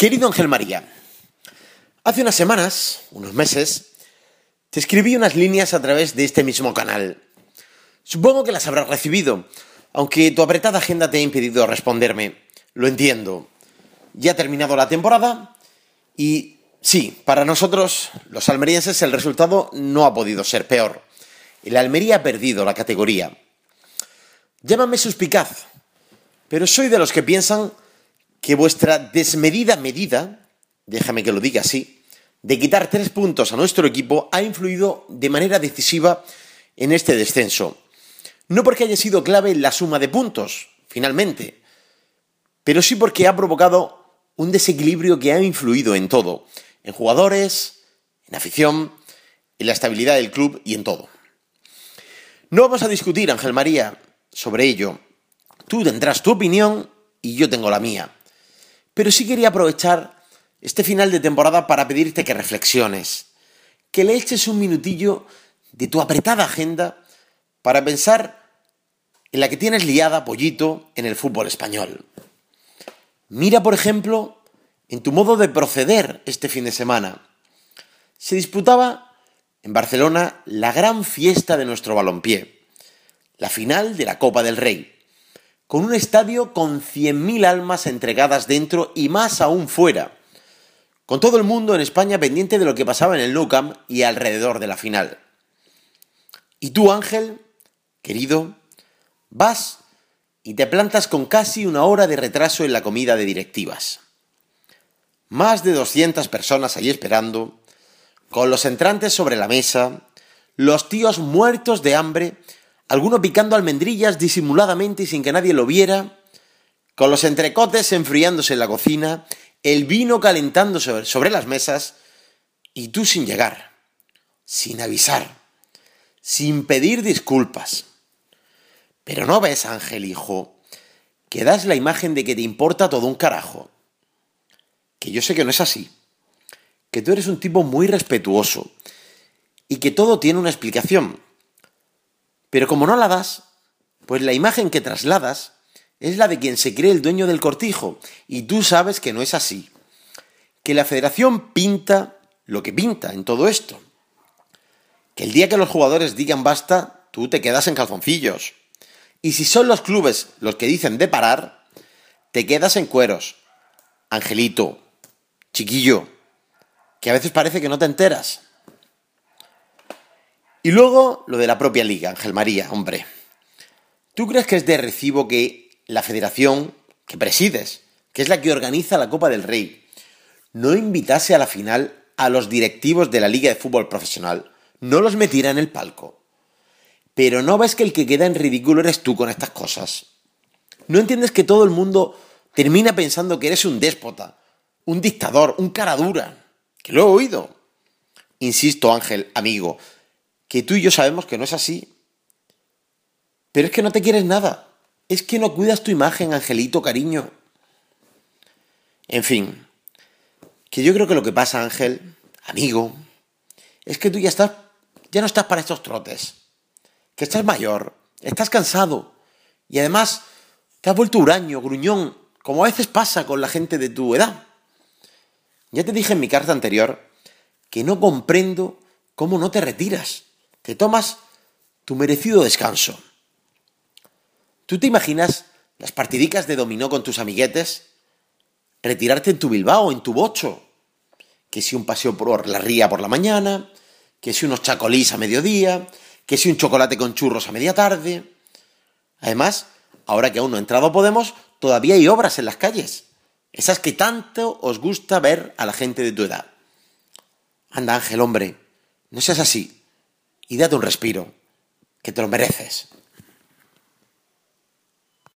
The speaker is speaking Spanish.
Querido Ángel María, hace unas semanas, unos meses, te escribí unas líneas a través de este mismo canal. Supongo que las habrás recibido, aunque tu apretada agenda te ha impedido responderme. Lo entiendo. Ya ha terminado la temporada y sí, para nosotros, los almerienses, el resultado no ha podido ser peor. El Almería ha perdido la categoría. Llámame suspicaz, pero soy de los que piensan que vuestra desmedida medida, déjame que lo diga así, de quitar 3 puntos a nuestro equipo ha influido de manera decisiva en este descenso. No porque haya sido clave la suma de puntos, finalmente, pero sí porque ha provocado un desequilibrio que ha influido en todo, en jugadores, en afición, en la estabilidad del club y en todo. No vamos a discutir, Ángel María, sobre ello. Tú tendrás tu opinión y yo tengo la mía. Pero sí quería aprovechar este final de temporada para pedirte que reflexiones, que le eches un minutillo de tu apretada agenda para pensar en la que tienes liada, pollito, en el fútbol español. Mira, por ejemplo, en tu modo de proceder este fin de semana. Se disputaba en Barcelona la gran fiesta de nuestro balompié, la final de la Copa del Rey, con un estadio con 100.000 almas entregadas dentro y más aún fuera, con todo el mundo en España pendiente de lo que pasaba en el Nou Camp y alrededor de la final. Y tú, Ángel, querido, vas y te plantas con casi 1 hora de retraso en la comida de directivas. Más de 200 personas allí esperando, con los entrantes sobre la mesa, los tíos muertos de hambre, alguno picando almendrillas disimuladamente y sin que nadie lo viera, con los entrecotes enfriándose en la cocina, el vino calentándose sobre las mesas, y tú sin llegar, sin avisar, sin pedir disculpas. Pero no ves, Ángel, hijo, que das la imagen de que te importa todo un carajo. Que yo sé que no es así, que tú eres un tipo muy respetuoso y que todo tiene una explicación. Pero como no la das, pues la imagen que trasladas es la de quien se cree el dueño del cortijo, y tú sabes que no es así. Que la federación pinta lo que pinta en todo esto. Que el día que los jugadores digan basta, tú te quedas en calzoncillos. Y si son los clubes los que dicen de parar, te quedas en cueros. Angelito, chiquillo, que a veces parece que no te enteras. Y luego lo de la propia liga, Ángel María, hombre. ¿Tú crees que es de recibo que la federación que presides, que es la que organiza la Copa del Rey, no invitase a la final a los directivos de la Liga de Fútbol Profesional? No los metiera en el palco. Pero ¿no ves que el que queda en ridículo eres tú con estas cosas? ¿No entiendes que todo el mundo termina pensando que eres un déspota, un dictador, un cara dura? Que lo he oído. Insisto, Ángel, amigo, que tú y yo sabemos que no es así. Pero es que no te quieres nada. Es que no cuidas tu imagen, Angelito, cariño. En fin, que yo creo que lo que pasa, Ángel, amigo, es que tú ya no estás para estos trotes. Que estás mayor, estás cansado. Y además, te has vuelto huraño, gruñón, como a veces pasa con la gente de tu edad. Ya te dije en mi carta anterior que no comprendo cómo no te retiras. Te tomas tu merecido descanso. ¿Tú te imaginas las partidicas de dominó con tus amiguetes? Retirarte en tu Bilbao, en tu bocho. Que si un paseo por la ría por la mañana, que si unos chacolís a mediodía, que si un chocolate con churros a media tarde. Además, ahora que aún no ha entrado Podemos, todavía hay obras en las calles. Esas que tanto os gusta ver a la gente de tu edad. Anda, Ángel, hombre, no seas así. Y date un respiro, que te lo mereces.